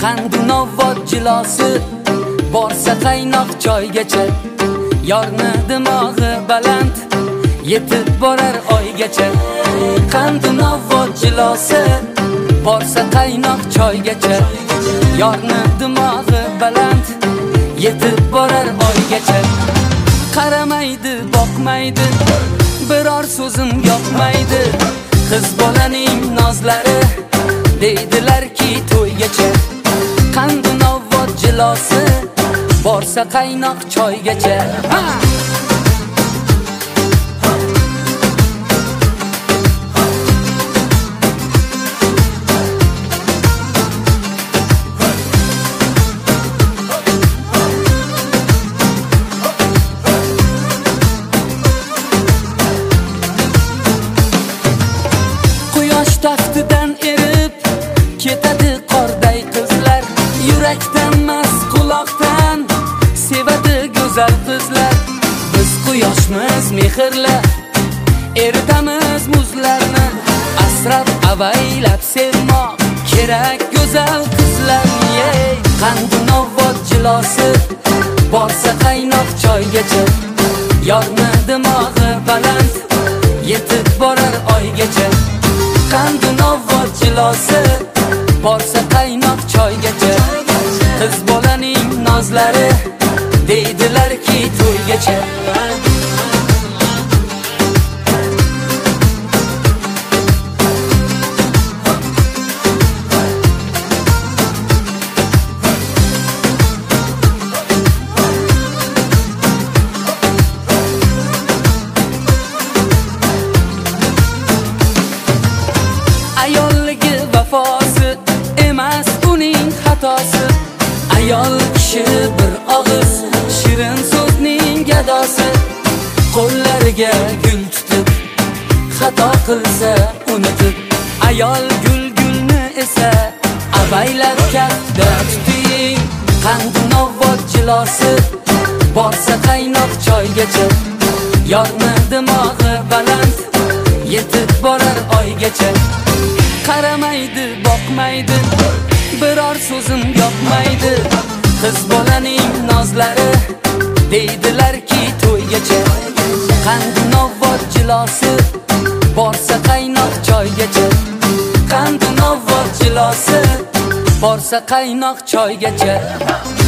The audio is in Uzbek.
qandu novvot jilosi borsa qaynoq choygacha, yorni dimog'i baland yetib borar oygacha. Qandu novvot jilosi borsa qaynoq choygacha, yorni dimog'i baland yetib borar oygacha. Qaramaydi, boqmaydi, biror so'zim yoqmaydi, qiz bolaning nozlari deydilarki to'ygacha. Qandu novvot jilosi borsa qaynoq choygacha. Taftidan erib ketadi qorday qizlar, yurakdan emas quloqdan sevadi go'zal qizlar. Biz quyoshmiz mehrla, eritamiz muzlarni, asrab avaylab sevmoq kerak go'zal qizlarni. Qandu novvot jilosi borsa qaynoq choygacha, yorni dimog'i baland yetib borar oygacha. Qandu novvot jilosi borsa qaynoq choygacha, qiz bolaning nozlari deydilarki to'ygacha. Ayolligi vafosi emas uning xatosi, ayol kishi bir og'iz shirin so'zning gadosi. Qo'llariga gul tutib, xato qilsa unutib, ayol gulni esa avaylab katta tuting. Qandu novvot jilosi borsa qaynoq choygacha, yorni dimog'i baland yetib borar oygacha. Qaramaydi, boqmaydi, biror so'zim yoqmaydi, qiz bolaning nozlari deydilarki to'ygacha. Qandu novvot jilosi borsa qaynoq choygacha, qandu novvot jilosi borsa qaynoq choygacha.